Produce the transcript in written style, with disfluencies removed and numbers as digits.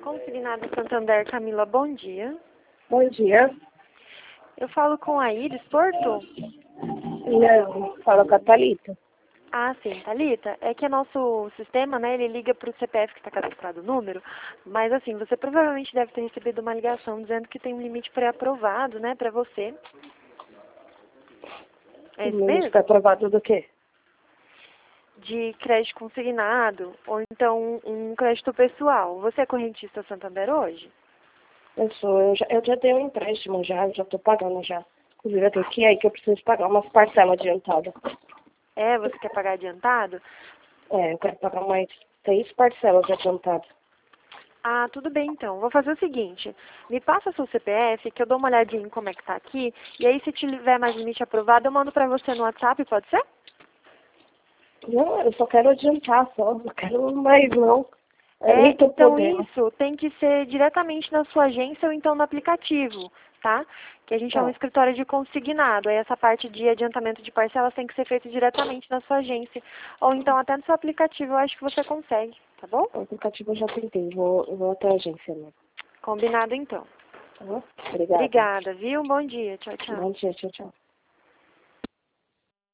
Consignado Santander, Camila, bom dia. Bom dia. Eu falo com a Iris Porto? Não, fala com a Thalita. Ah, sim, Thalita. É que nosso sistema, né, ele liga para o CPF que está cadastrado o número, mas assim, você provavelmente deve ter recebido uma ligação dizendo que tem um limite pré-aprovado, né, para você. É isso O limite mesmo? está aprovado do quê? De crédito consignado, ou então um crédito pessoal. Você é correntista Santander hoje? Eu já dei um empréstimo já estou pagando já. Inclusive eu tenho que ir aí que eu preciso pagar umas parcelas adiantadas. É, você quer pagar adiantado? Eu quero pagar mais 6 parcelas adiantadas. Ah, tudo bem então. Vou fazer o seguinte, me passa seu CPF, que eu dou uma olhadinha em como é que tá aqui, e aí se tiver mais limite aprovado, eu mando pra você no WhatsApp, pode ser? Não, eu só quero adiantar só, não quero mais não. Eu nem tô Então podendo. isso tem que ser diretamente na sua agência ou então no aplicativo, tá? Que a gente é um Tá, escritório de consignado, aí essa parte de adiantamento de parcelas tem que ser feita diretamente na sua agência, ou então até no seu aplicativo, eu acho que você consegue, tá bom? o aplicativo eu já tentei, vou até a agência mesmo. Combinado então. Tá bom? Obrigada. Obrigada, viu? Bom dia. Tchau, tchau. Bom dia, tchau, tchau.